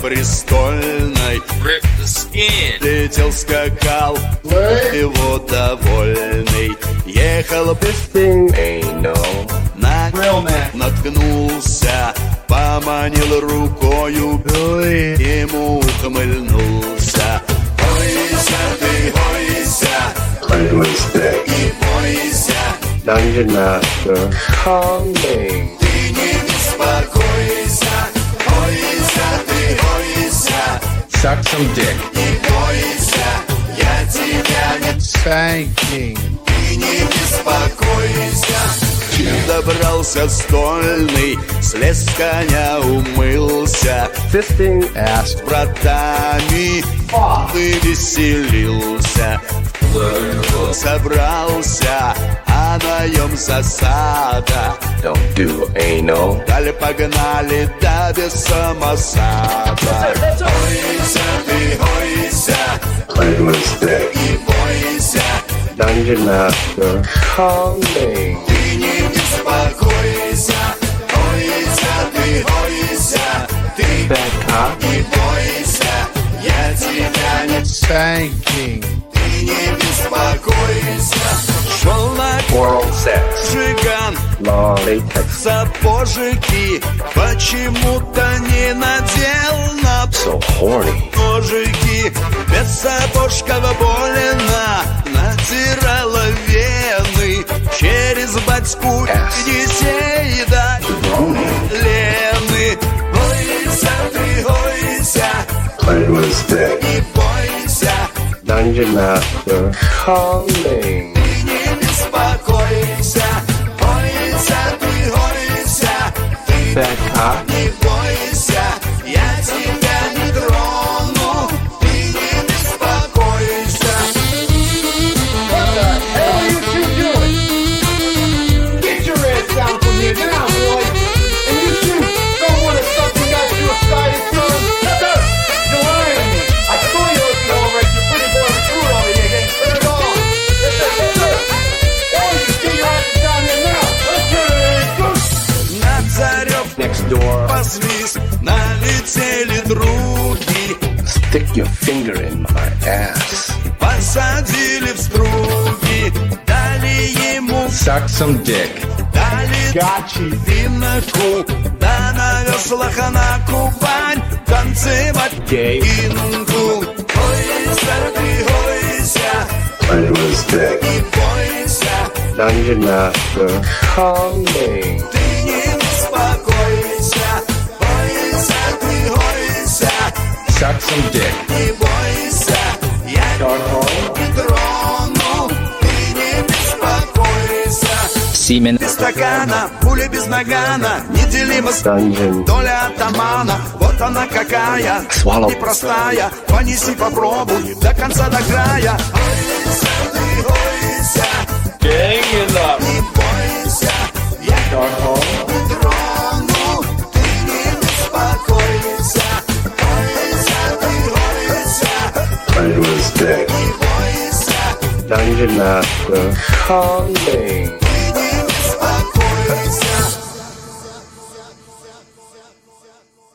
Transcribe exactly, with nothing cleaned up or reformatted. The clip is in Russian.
престольной. Летел, скакал, его довольный. Ехал, на наткнулся, поманил рукою, ему ухмыльнулся. Бойся ты, бойся, и бойся. Dungeon Master calming. Ты не беспокойся, бойся ты, бойся. Suck some dick. Не бойся, я тебя не Spanking. Ты не беспокойся. Добрался стольный, слез с коня, умылся, Fisting ass. с братами вывеселился. Собрался, а на нем засада. Don't do anal. Далее погнали, да без самосада. Бойся ты, бойся, Play with dick. и бойся. Dungeon Master calming. Ты не беспокойся, бойся ты, бойся. Ты Bad cop. не бойся, я тебя не Spanking. Ты не беспокойся. Шел на Oral sex. жиган, Long latex. сапожики почему-то не надел на So horny. ножики. Без сапожков больно натирала вены. Через батьку детей да Лены. Бойся ты, бойся, Play with dick. и бойся. Dungeon Master calming. Ты не беспокойся, бойся ты, бойся. Ты Bad cop. не бойся, я тебя не трону. Ты не беспокойся. What the hell are you two doing? Get your ass down from here now, boy. And you two don't want to something got you excited, son? Sir, you're lying to me. I saw you at the all right. You're pretty boy recruit over here getting turned on. Listen, sir. Oh, you get your asses down here now. Let's get it in. На царев Next door. посвист, налетели други. Stick your finger in my ass. Посадили в струги, дали ему, Suck some dick. дали Gotcha. виноку, да на веслах на Кубань танцевать Gay. инку. Бойся ты, бойся, Play with dick. и бойся. Dungeon Master calming. Ты не беспокойся, бойся ты, бойся, Suck some dick. не бойся. Я Dark hole. не трону, ты не беспокойся. Semen. Без стакана, пуля без нагана, неделима с Dungeon. доля атамана. Вот она какая, Swallow. непростая. Понеси, попробуй, до конца, до края. Бойся ты, бойся, не бойся. Я Dark hole. не трону, ты не беспокойся. Бойся ты, бойся, Play with dick. не бойся. Dungeon Master calming. Ты не беспокойся.